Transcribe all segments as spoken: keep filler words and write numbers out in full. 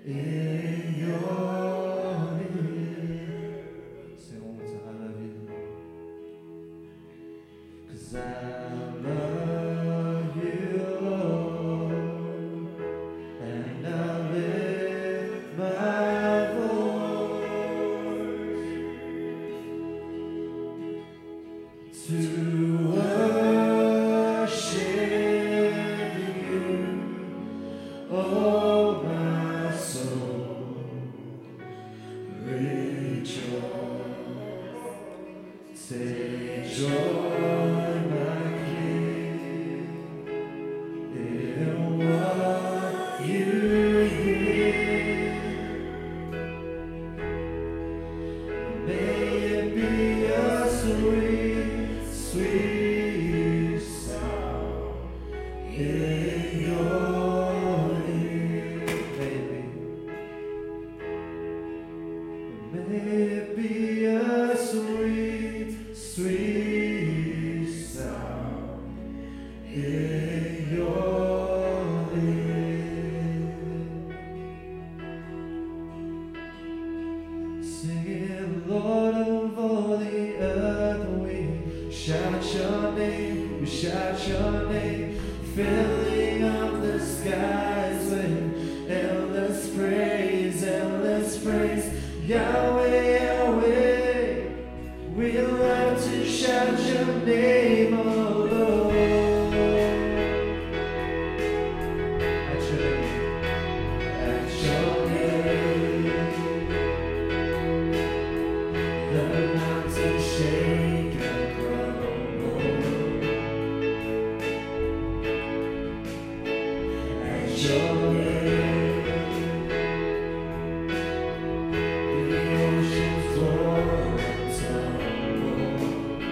in your name. Say one more time, I love you. 'Cause I love you, Lord, and I lift my voice to worship you, oh my soul, rejoice, take joy, my King, in what you hear. May it be a sweet, sweet sound in your ear, baby. May it be a sweet, sweet sound in your ear. Singing, Lord of all the earth, we shout your name, we shout your name, filling up the skies with endless praise, endless praise. Yahweh, Yahweh, we love to shout your name, oh Lord. At your name, at your name, the mountains shake and crumble. At your name, the oceans roar and tumble.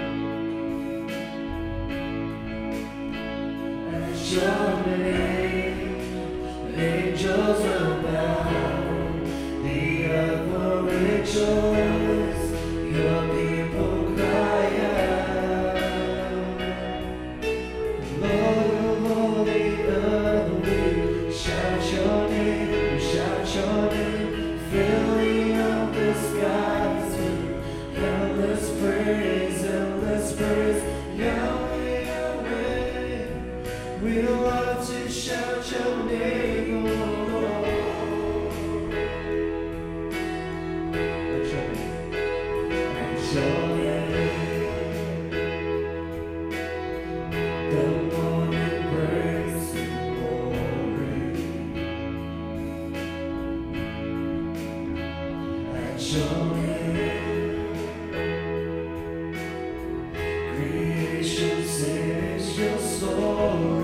At your name, angels will bow, the earth will rejoice, your people cry out. Lord of all the earth, we shout your name, we shout your name, filling up the skies with endless praise, endless praise. Yahweh, Yahweh, we love to shout your name, oh Lord. At your name, at your name, the morning breaks in glory. At your name, creation sings your story.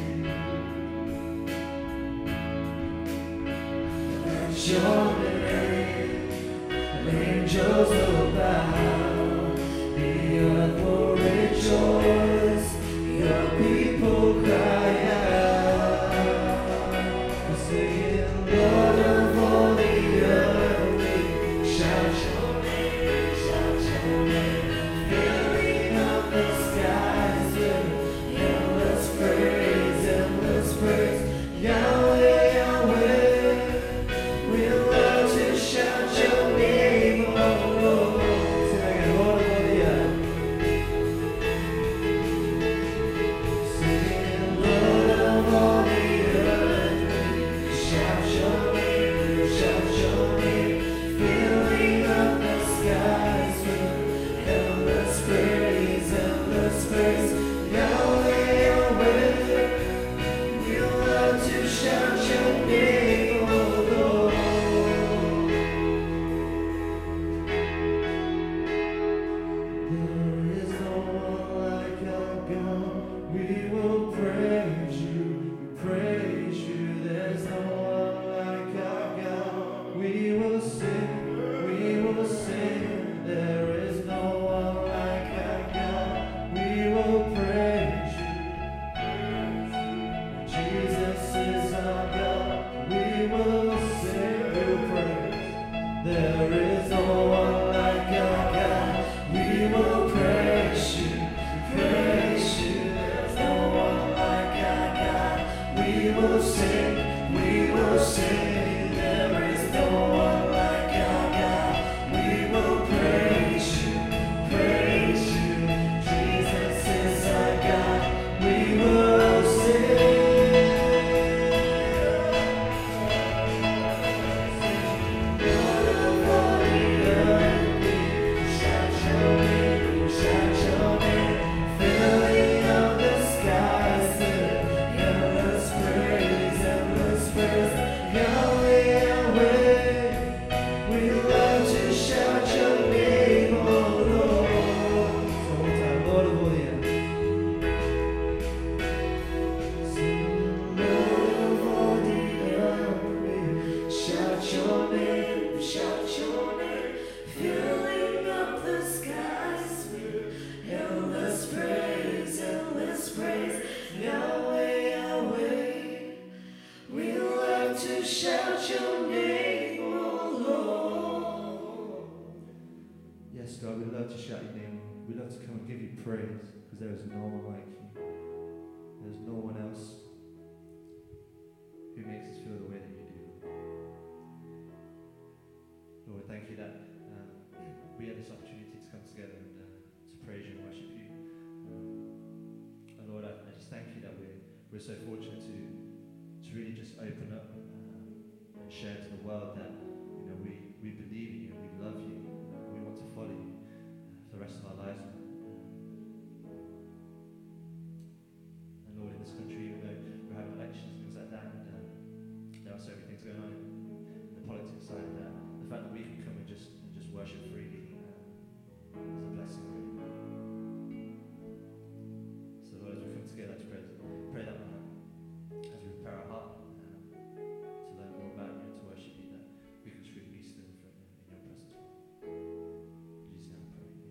At your name, angels will bow, the earth will rejoice, your people cry out. Singing, Lord of all the earth, we shout your name, shout your name, filling up the skies with endless praise, endless praise. Yahweh, Yahweh, we love to shout your name, oh Lord. shout your name, oh Lord. Yes, God, we love to shout your name. We love to come and give you praise, because there is no one like you. There's no one else who makes us feel the way that you do. Lord, thank you that um, we had this opportunity to come together and uh, to praise you and worship you. Um, and Lord, I, I just thank you that we're, we're so fortunate to, to really just open up um, and share to the world that you know we, we believe in you, we love you, we want to follow you uh, for the rest of our lives. And Lord, in this country, even though we're having elections and things like that, and um, there are so many things going on in, in the politics side of that, the fact that we can come and just and just worship freely uh, is a blessing, really. So Lord, as we come together to pray, pray that um, as we prepare our heart um, to learn more about you and to worship you, that we can truly be still in front of in your presence. In Jesus' name I pray. Amen.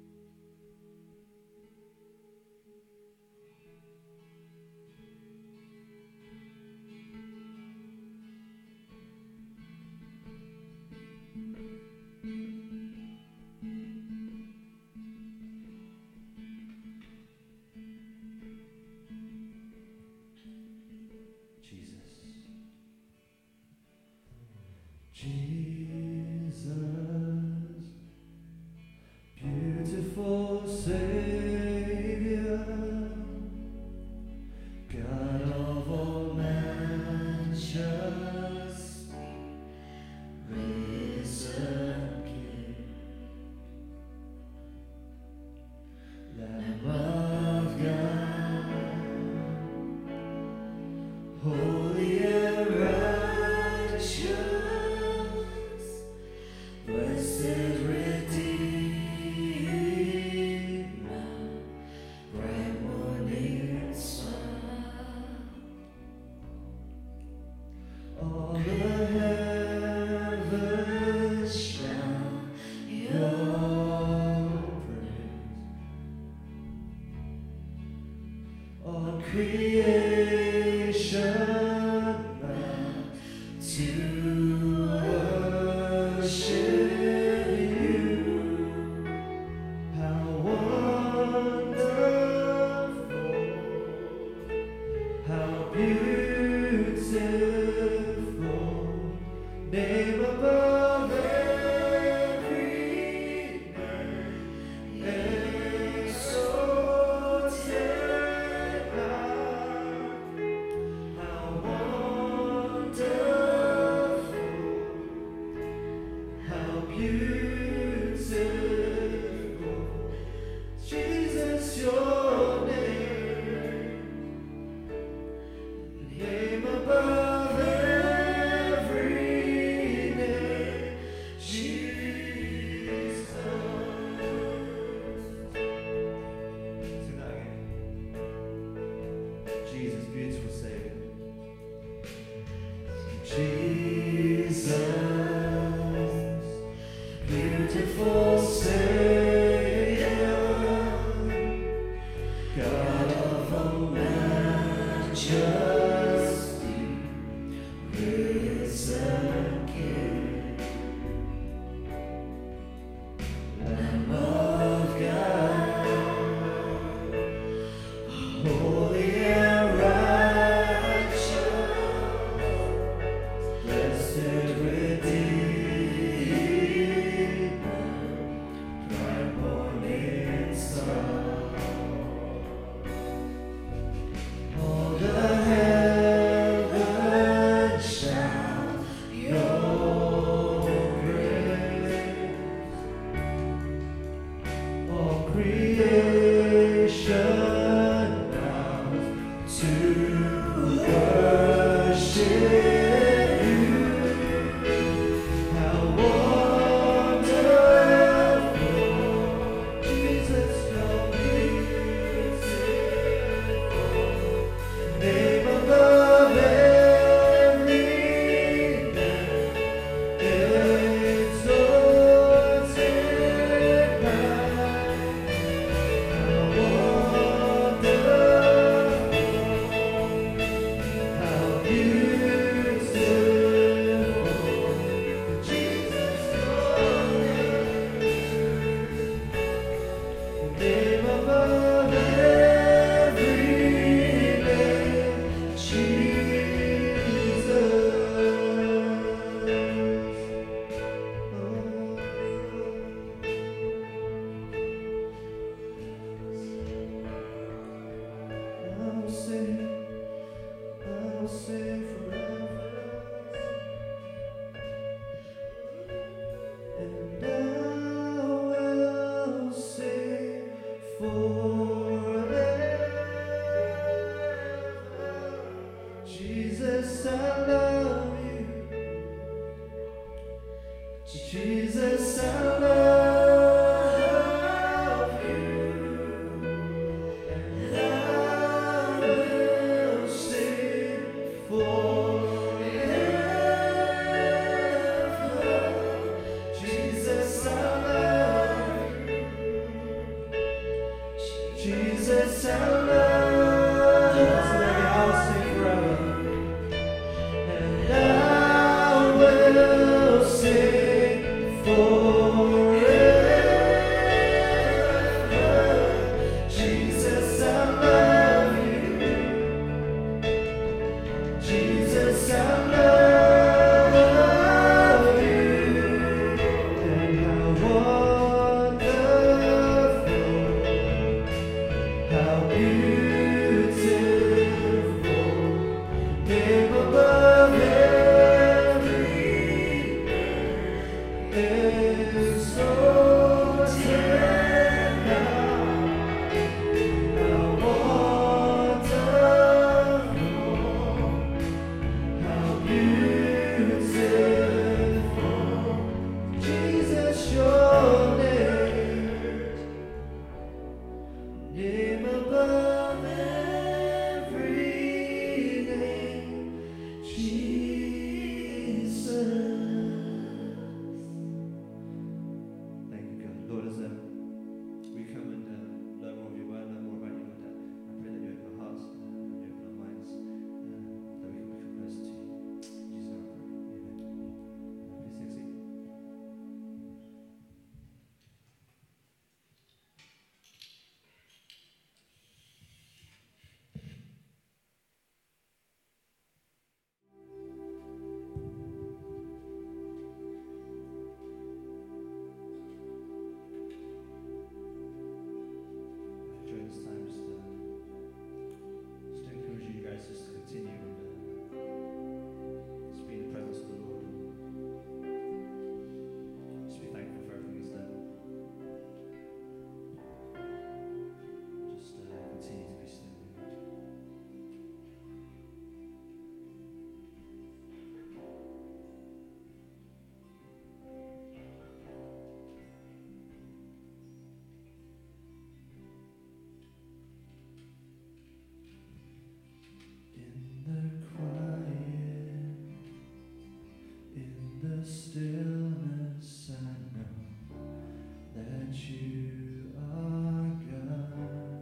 Jesus, beautiful Savior, God of all majesty, risen King, Lamb of God, holy and righteous, blessed Redeemer, bright morning star. All the heavens shout your praise. All creation bow to worship. Name above every name, exalted high. How wonderful, how beautiful, Jesus, your name, name above. Jesus, beautiful Savior. Jesus, beautiful Savior, God of all majesty, risen King, Lamb of God, holy and righteous, blessed Redeemer, bright morning star. All the heavens shout your praise. All creation to worship you. How wonderful, Jesus, your beautiful name above every name, exalted high. Jesus, I love you, and I will sing forever. Jesus, I love you. Jesus, I love you. I'll sing forever. And I will sing forever. Jesus, I love you. Jesus, I love you. And how wonderful, how beautiful, name above every exalted now. How wonderful, how beautiful, Jesus, your name, name above every name, Jesus. Thank you, God. Lord, as um, we come and uh, learn more of your word, learn more about you, Lord, uh, I pray that you open our hearts, uh, and you open our minds, uh, that we can become closer to you. In Jesus' name I pray. Amen. Please take a seat. During this time, just, uh, just to encourage you guys just to continue and uh, just be in the presence of the Lord. Just be thankful for everything He's done. Just uh, continue to be still. In the quiet, in the stillness, I know that you are God.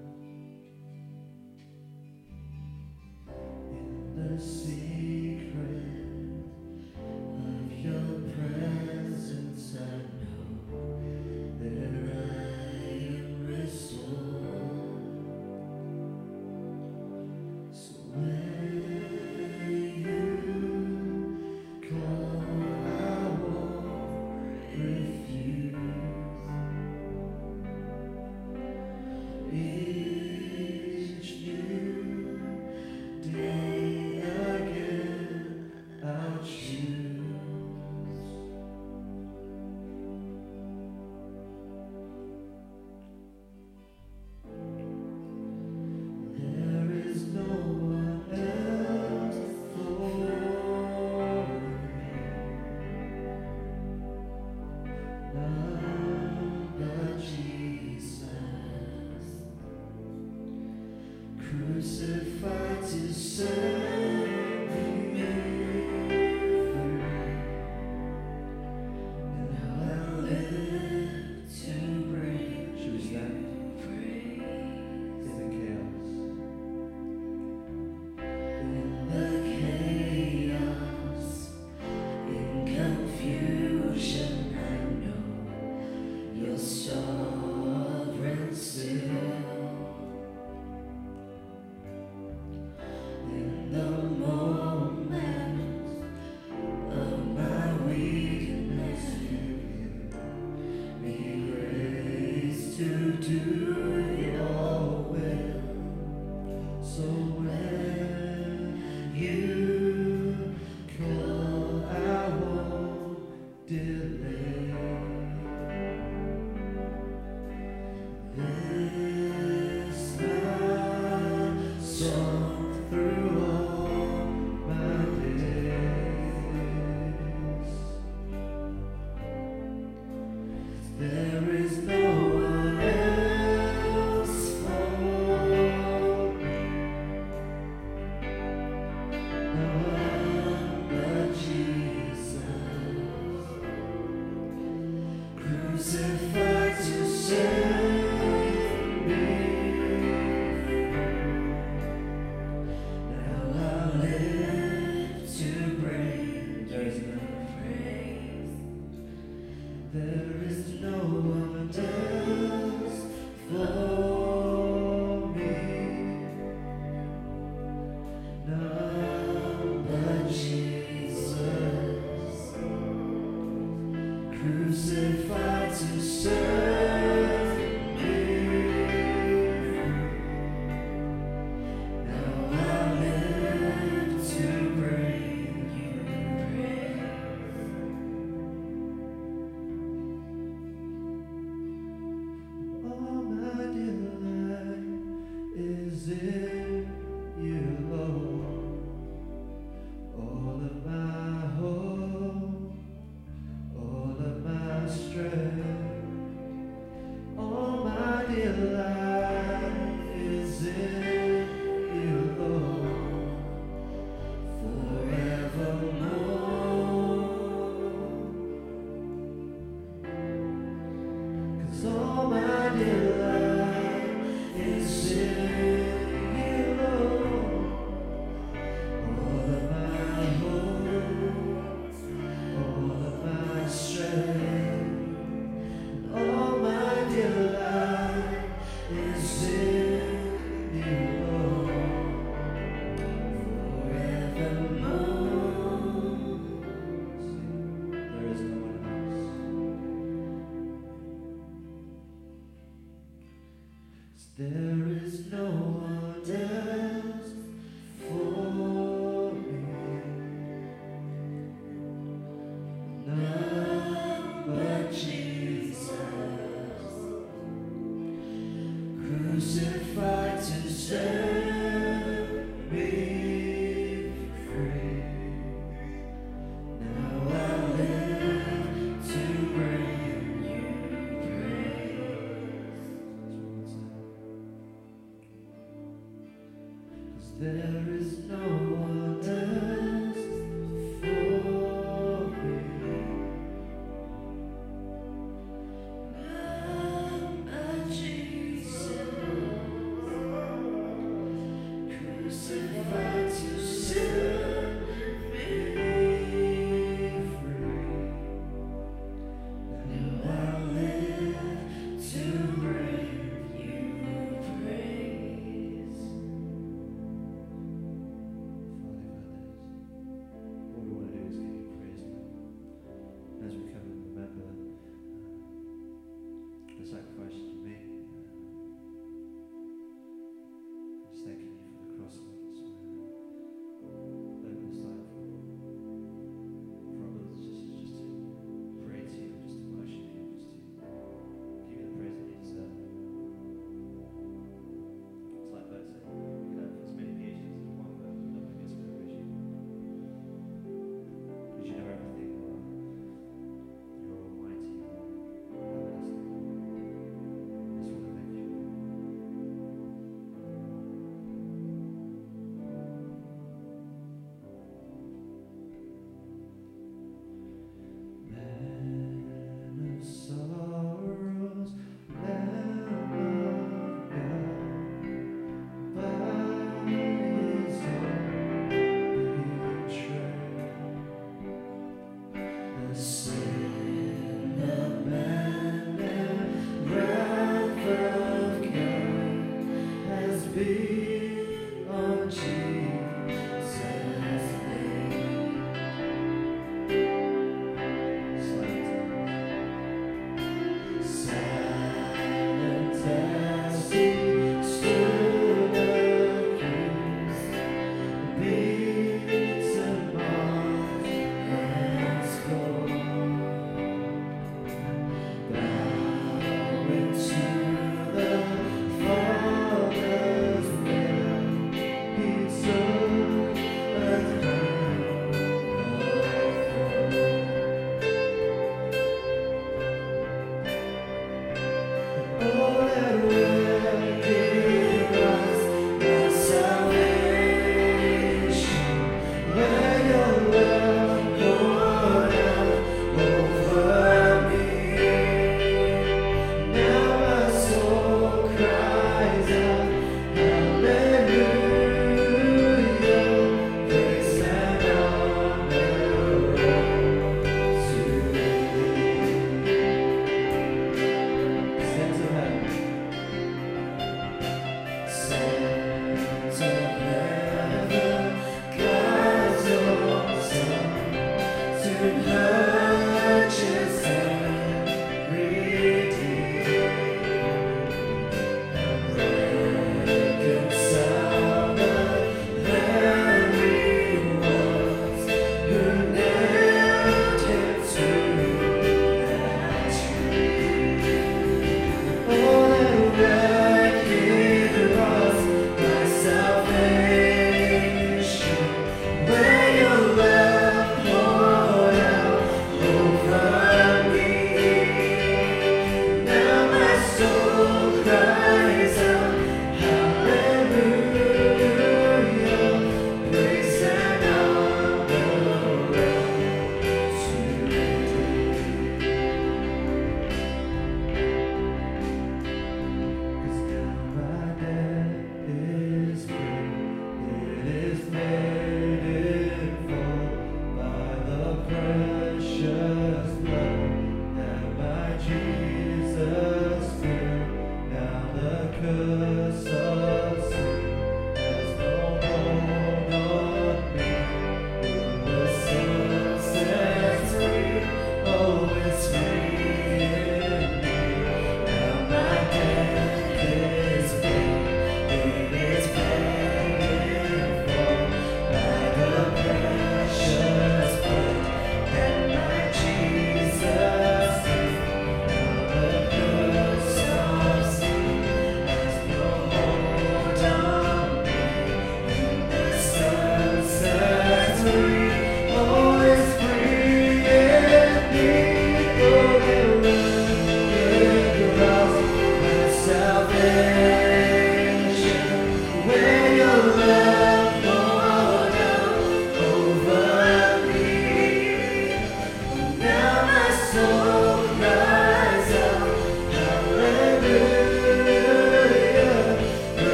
In the secret of your presence, I know that I am restored. So when you call, I won't refuse. Each new day again, I'll choose. There is no one else for me, none but Jesus, crucified to set me free, and how I live to bring. Should we stand? In the chaos, in the chaos, in confusion, I know you're sovereign still. In the moment of my weakness, you give me grace to do your will. So when you call, I won't There is no one else for me, none but Jesus, crucified to set me free. Now I live to bring there is no praise. There is no one else for me, none but Jesus, crucified to set me free. Now I live to bring you praise. All my delight is in you, Lord. All of my hope, all of my strength, all my delight is in you, Lord, forevermore. 'Cause all my delight is in you, Lord. All of my hope, all of my strength, all my delight is in you, Lord, forevermore. There is no one else. There is no one else for me, none but Jesus, crucified to set me free. Now I live to bring you praise. 'Cause there is no one else for me, none but Jesus, crucified to set me free. Now I live to bring you praise. Father, all we want to do is give you praise now. As we come and remember uh, the sacrifice you made, uh, just thanking you for the cross of Jesus. Open this time for, for our brothers and sisters just to pray to you, just to worship you, just to give you the praise that you deserve. It's like Bert said, you can have as many PhDs as one, but nothing gets to praise you. Because you know everything, Lord. You're almighty, you're everlasting. Just want to thank you. Man of sorrows, Lamb of God, by His own betrayal, the sin of man and wrath of God has been on Jesus' name. Silent as he stood accused, beaten, marked, and scorned.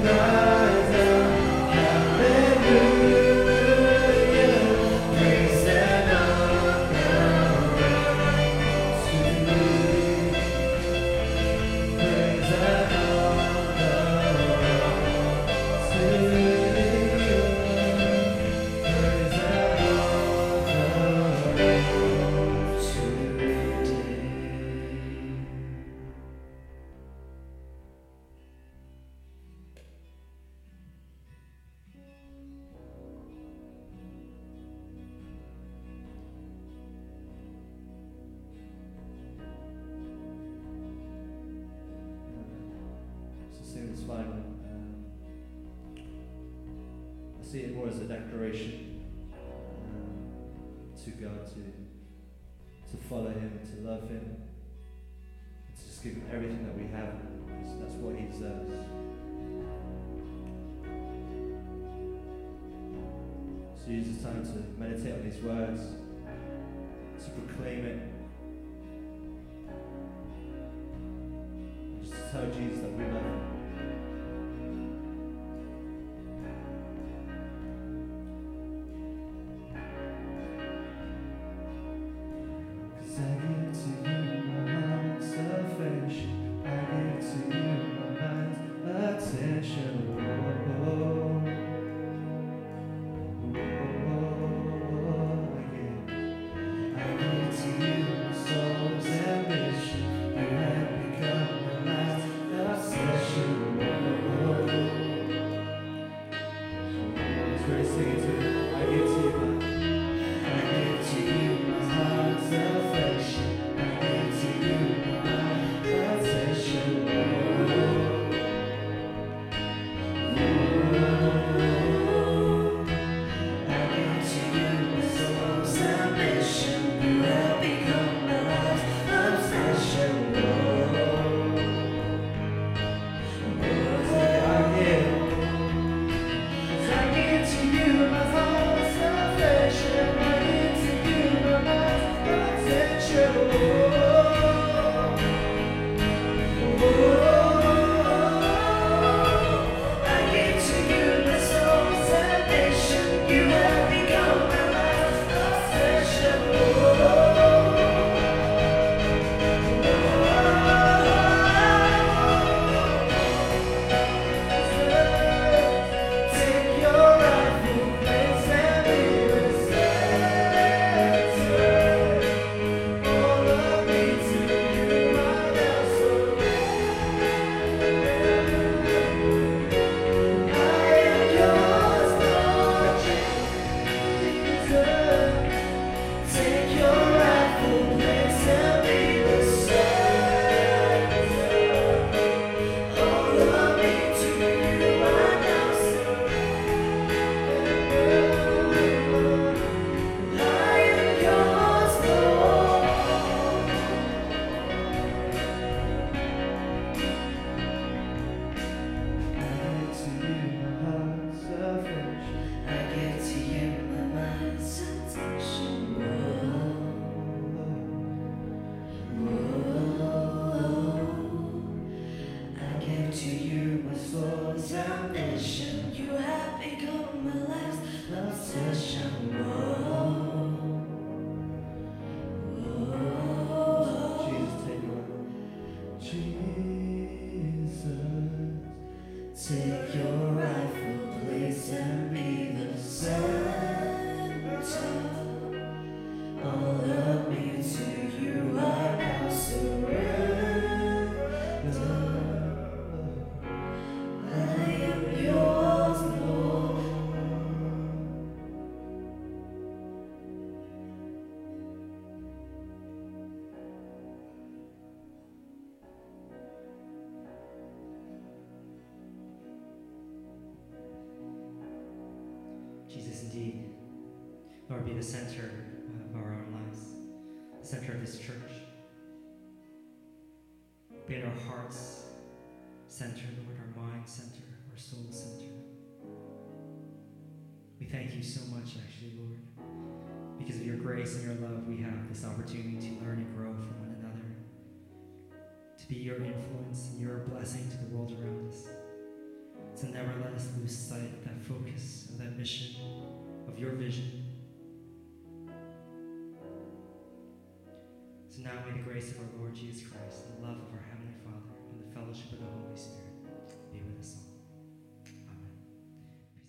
It's fine. Um, I see it more as a declaration um, to God to to follow Him, to love Him, to just give Him everything that we have. That's, that's what He deserves. So use this time to meditate on these words, to proclaim it, and just to tell Jesus that we love Him. Jesus, indeed, Lord, be the center of our own lives, the center of this church. Be in our hearts center, Lord, our mind center, our soul center. We thank you so much, actually, Lord. Because of your grace and your love, we have this opportunity to learn and grow from one another, to be your influence and your blessing to the world around us. to never let us lose sight of that focus, of that mission, of your vision. So now may the grace of our Lord Jesus Christ, and the love of our Heavenly Father, and the fellowship